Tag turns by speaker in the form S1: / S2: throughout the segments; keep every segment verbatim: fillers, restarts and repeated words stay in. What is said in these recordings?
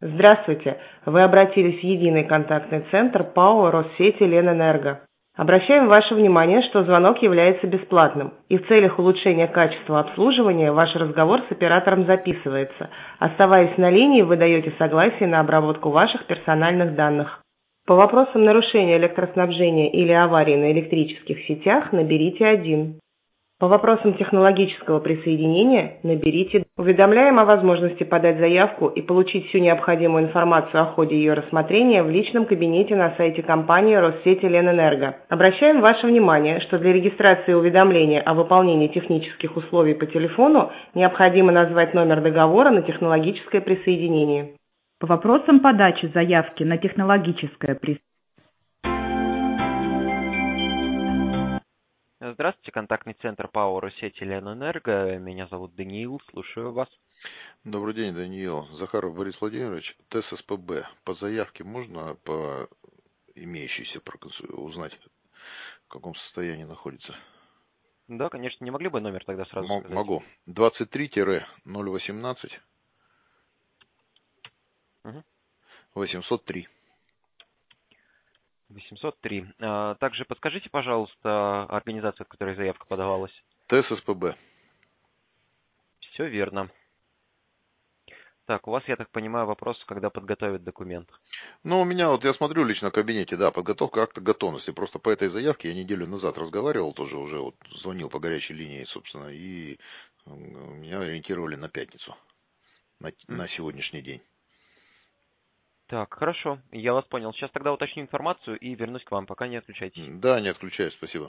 S1: Здравствуйте! Вы обратились в единый контактный центр ПАО «Россети Ленэнерго». Обращаем ваше внимание, что звонок является бесплатным, и в целях улучшения качества обслуживания ваш разговор с оператором записывается. Оставаясь на линии, вы даете согласие на обработку ваших персональных данных. По вопросам нарушения электроснабжения или аварии на электрических сетях наберите один. По вопросам технологического присоединения наберите. Уведомляем о возможности подать заявку и получить всю необходимую информацию о ходе ее рассмотрения в личном кабинете на сайте компании «Россети Ленэнерго». Обращаем ваше внимание, что для регистрации уведомления о выполнении технических условий по телефону необходимо назвать номер договора на технологическое присоединение.
S2: По вопросам подачи заявки на технологическое присоединение.
S3: Здравствуйте, контактный центр ПАО «Россети Ленэнерго». Меня зовут Даниил, слушаю вас.
S4: Добрый день, Даниил. Захаров Борис Владимирович, ТЭС-СПБ. По заявке можно по имеющейся узнать, в каком состоянии находится?
S3: Да, конечно, не могли бы номер тогда сразу
S4: М-
S3: сказать?
S4: Могу. двадцать три ноль восемнадцать
S3: Угу.
S4: восемьсот три.
S3: восемьсот три. А, также подскажите, пожалуйста, организацию, от которой заявка подавалась.
S4: ТЭС-СПБ.
S3: Все верно. Так, у вас, я так понимаю, вопрос, когда подготовят документ.
S4: Ну, у меня, вот я смотрю лично в кабинете, да, подготовка акта готовности. Просто по этой заявке я неделю назад разговаривал, тоже уже вот звонил по горячей линии, собственно, и меня ориентировали на пятницу, на,
S3: Mm.
S4: на сегодняшний день.
S3: Так, хорошо, я вас понял. Сейчас тогда уточню информацию и вернусь к вам, пока не отключайтесь.
S4: Да, не отключаюсь, спасибо.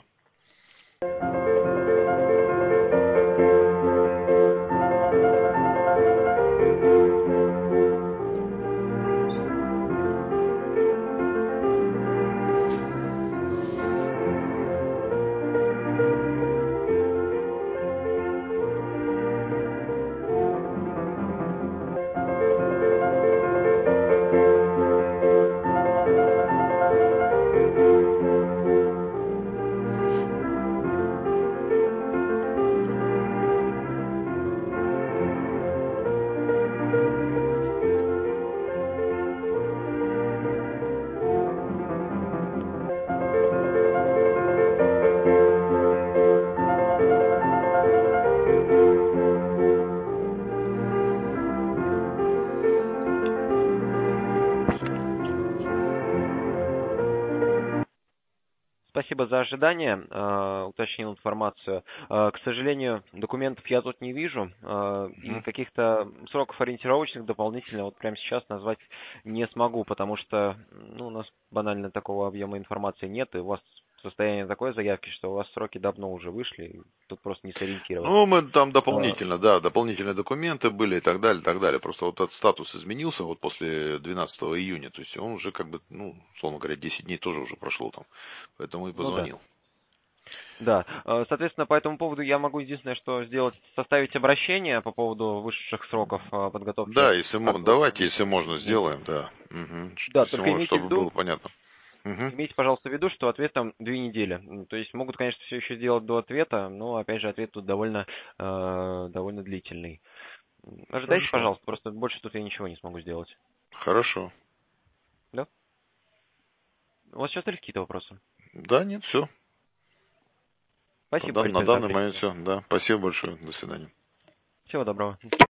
S3: Спасибо за ожидание. Э, уточнил информацию. Э, к сожалению, документов я тут не вижу. Э, и каких-то сроков ориентировочных дополнительно вот прямо сейчас назвать не смогу, потому что ну, у нас банально такого объема информации нет, и у вас состояние такой заявки, что у вас сроки давно уже вышли, и тут просто не сориентировать.
S4: Ну, мы там дополнительно, а... да, дополнительные документы были и так далее, и так далее. Просто вот этот статус изменился вот после двенадцатого июня, то есть он уже как бы, ну, условно говоря, десять дней тоже уже прошло там, поэтому и позвонил.
S3: Ну, да. Да, соответственно, по этому поводу я могу единственное, что сделать, составить обращение по поводу высших сроков подготовки.
S4: Да, если можно, давайте, если можно, сделаем, да. Угу.
S3: Да,
S4: если
S3: только
S4: можно,
S3: имейте в
S4: чтобы
S3: виду,
S4: было понятно. Угу.
S3: Имейте, пожалуйста, в виду, что ответ там две недели. То есть могут, конечно, все еще сделать до ответа, но, опять же, ответ тут довольно, э, довольно длительный. Ожидайте,
S4: Хорошо.
S3: пожалуйста, просто больше тут я ничего не смогу сделать.
S4: Хорошо.
S3: Да? У вас сейчас есть какие-то вопросы?
S4: Да, нет, все.
S3: Спасибо
S4: На,
S3: большое
S4: на
S3: за
S4: данный
S3: ответ.
S4: момент все, да. Спасибо большое, до свидания.
S3: Всего доброго.